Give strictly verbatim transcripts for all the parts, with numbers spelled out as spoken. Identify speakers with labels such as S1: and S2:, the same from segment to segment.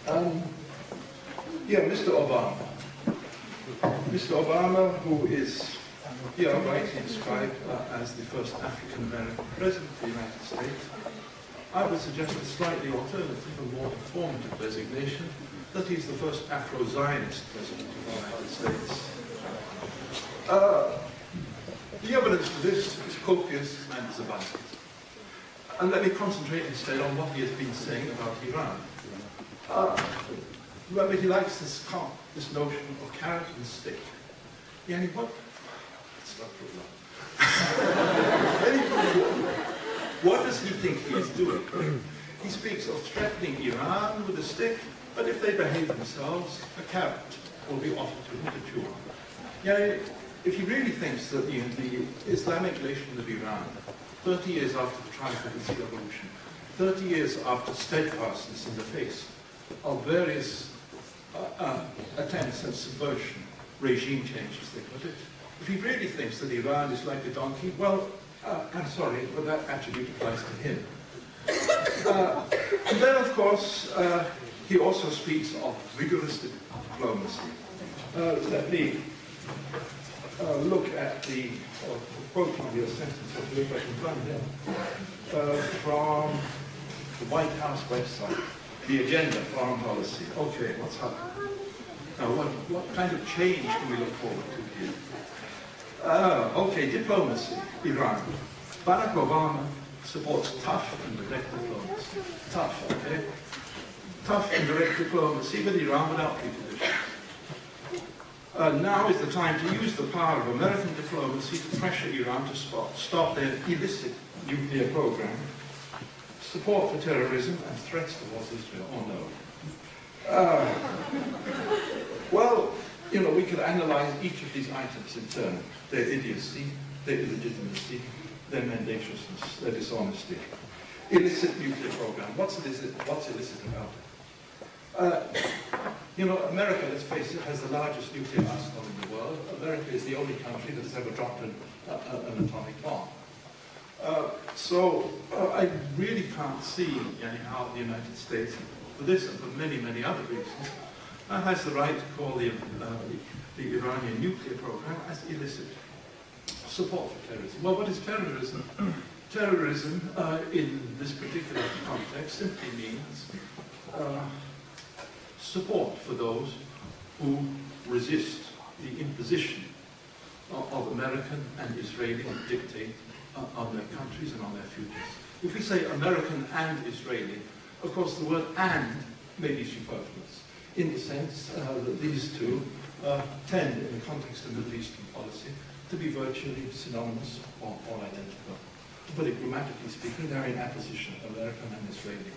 S1: Um, yeah, Mister Obama. Mister Obama, who is here rightly described uh, as the first African-American president of the United States, I would suggest a slightly alternative and more informative designation, that he's the first Afro-Zionist president of the United States. Uh, the evidence for this is copious and is abundant. And let me concentrate instead on what he has been saying about Iran. Uh, remember, he likes this, this notion of carrot and stick. Yeah, what? It's not true. What does he think he is doing? He speaks of threatening Iran with a stick, but if they behave themselves, a carrot will be offered to him to chew on. Yeah, if he really thinks that the, the Islamic nation of Iran, thirty years after the triumph of its revolution, thirty years after steadfastness in the face of various uh, uh, attempts at subversion, regime change as they put it, if he really thinks that Iran is like a donkey, well, uh, I'm sorry, but that attribute applies to him. Uh, and then, of course, uh, he also speaks of rigorous diplomacy. Uh, let me uh, look at the uh, quote from your sentence of the I can find there, uh, from the White House website, the agenda, foreign policy. Okay, what's happening? Now, what, what kind of change can we look forward to here? Uh, okay, diplomacy, Iran. Barack Obama supports tough and direct diplomacy. Tough, okay? Tough and direct diplomacy with Iran without preconditions. Uh, now is the time to use the power of American diplomacy to pressure Iran to stop, stop their illicit nuclear program, support for terrorism, and threats towards Israel. Oh no. Uh, well, you know, we could analyze each of these items in turn. Their idiocy, their illegitimacy, their mendaciousness, their dishonesty. Illicit nuclear program. What's illicit, what's illicit about it? Uh, you know, America, let's face it, has the largest nuclear arsenal in the world. America is the only country that has ever dropped an, uh, an atomic bomb. Uh, so uh, I really can't see anyhow the United States, for this and for many, many other reasons, uh, has the right to call the, uh, the, the Iranian nuclear program as illicit. Support for terrorism. Well, what is terrorism? Terrorism, uh, in this particular context, simply means uh, support for those who resist the imposition of, of American and Israeli dictate uh, on their countries and on their futures. If we say American and Israeli, of course the word and may be superfluous, in the sense uh, that these two uh, tend, in the context of Middle Eastern policy, to be virtually synonymous or, or identical. To put it grammatically speaking, they're in apposition, American and Israeli.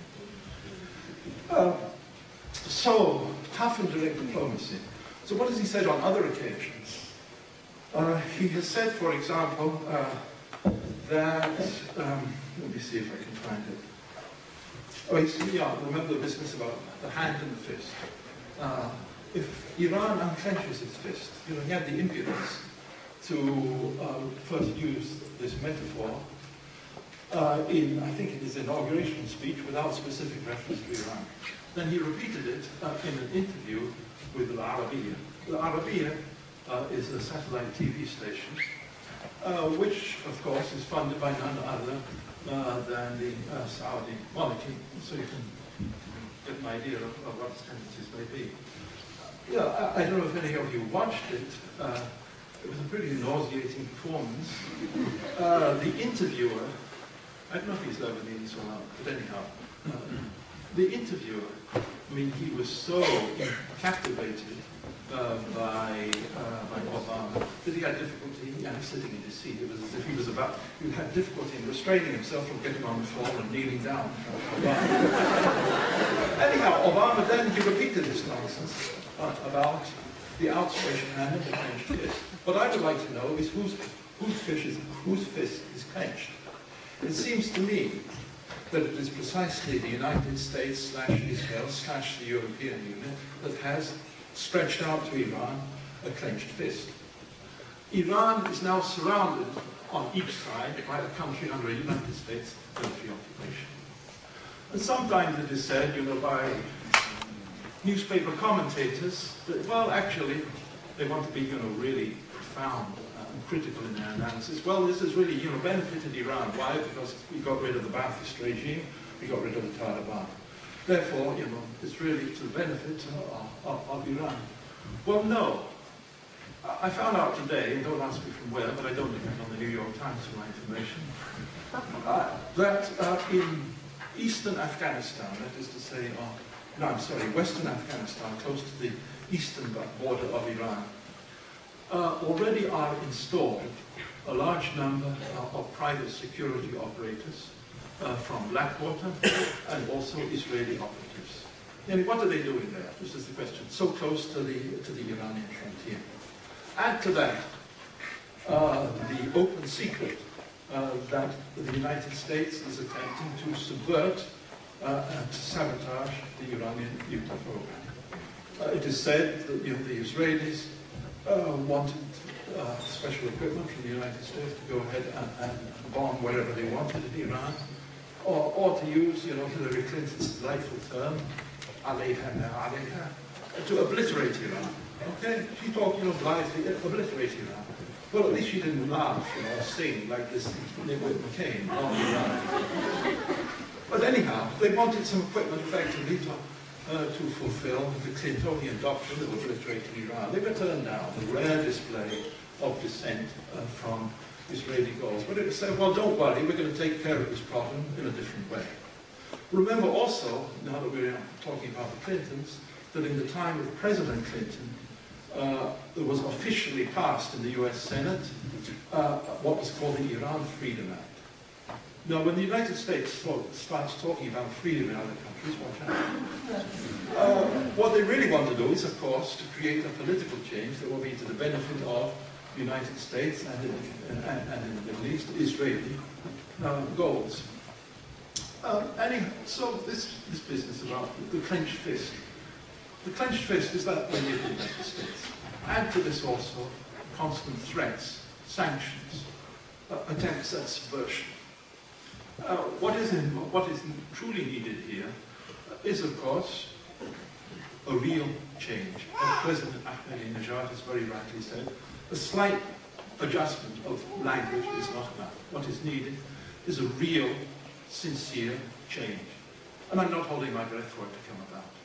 S1: Uh, so, tough and direct diplomacy. So what has he said on other occasions? Uh, he has said, for example, uh, that, um, let me see if I can find it. Oh, he's, yeah, remember the business about the hand and the fist. Uh, if Iran unclenches its fist, you know, he had the impudence to uh, first use this metaphor uh, in, I think, in his inauguration speech without specific reference to Iran. Then he repeated it uh, in an interview with Al Arabiya. Al Arabiya uh, is a satellite T V station, uh, which, of course, is funded by none other uh, than the uh, Saudi monarchy, so you can get an idea of, of what its tendencies may be. Yeah, I, I don't know if any of you watched it. Uh, It was a pretty nauseating performance. Uh, the interviewer, I don't know if he's Lebanese or not, but anyhow, uh, the interviewer, I mean, he was so captivated uh, by, uh, by Obama that he had difficulty you know, sitting in his seat. It was as if he was about, he had difficulty in restraining himself from getting on the floor and kneeling down. Anyhow, Obama then, he repeated this nonsense uh, about the outstretched hand and the clenched fist. What I would like to know is whose, whose, fish is, whose fist is clenched. It seems to me that it is precisely the United States slash Israel slash the European Union that has stretched out to Iran a clenched fist. Iran is now surrounded on each side by a country under a United States military occupation. And sometimes it is said, you know, by newspaper commentators that, well, actually, they want to be, you know, really profound and critical in their analysis. Well, this has really, you know, benefited Iran. Why? Because we got rid of the Ba'athist regime, we got rid of the Taliban. Therefore, you know, it's really to the benefit of, of, of Iran. Well, no. I found out today, and don't ask me from where, but I don't depend on the New York Times for my information, uh, that uh, in eastern Afghanistan, that is to say, uh, no, I'm sorry, western Afghanistan, close to the eastern border of Iran, uh, already are installed a large number uh, of private security operators uh, from Blackwater and also Israeli operatives. And what are they doing there? This is the question. So close to the, to the Iranian frontier. Add to that uh, the open secret uh, that the United States is attempting to subvert uh, and to sabotage the Iranian nuclear program. Uh, it is said that, you know, the Israelis uh, wanted uh, special equipment from the United States to go ahead and, and bomb wherever they wanted in Iran, or, or to use, you know, Hillary Clinton's delightful term, alayha na alayha, to obliterate Iran. Okay, she talked, you know, blithely, obliterate Iran. Well, at least she didn't laugh, you know, or sing like this nitwit McCain on Iran. But anyhow, they wanted some equipment effectively to, uh, to fulfill the Clintonian doctrine of obliterating Iran. They were turned down, a rare display of dissent uh, from Israeli goals. But it said, well, don't worry, we're going to take care of this problem in a different way. Remember also, now that we're talking about the Clintons, that in the time of President Clinton, uh, it was officially passed in the U S Senate uh, what was called the Iran Freedom Act. Now, when the United States starts talking about freedom in other countries, watch out. Uh, what they really want to do is, of course, to create a political change that will be to the benefit of the United States and in, and, and in the Middle East, Israeli uh, goals. Um, anyhow, so this, this business about the, the clenched fist. The clenched fist is that when you the United States. Add to this also constant threats, sanctions, uh, attempts at subversion. Uh, what, is in, what is truly needed here is, of course, a real change. As President Ahmadinejad has very rightly said, a slight adjustment of language is not enough. What is needed is a real, sincere change. And I'm not holding my breath for it to come about.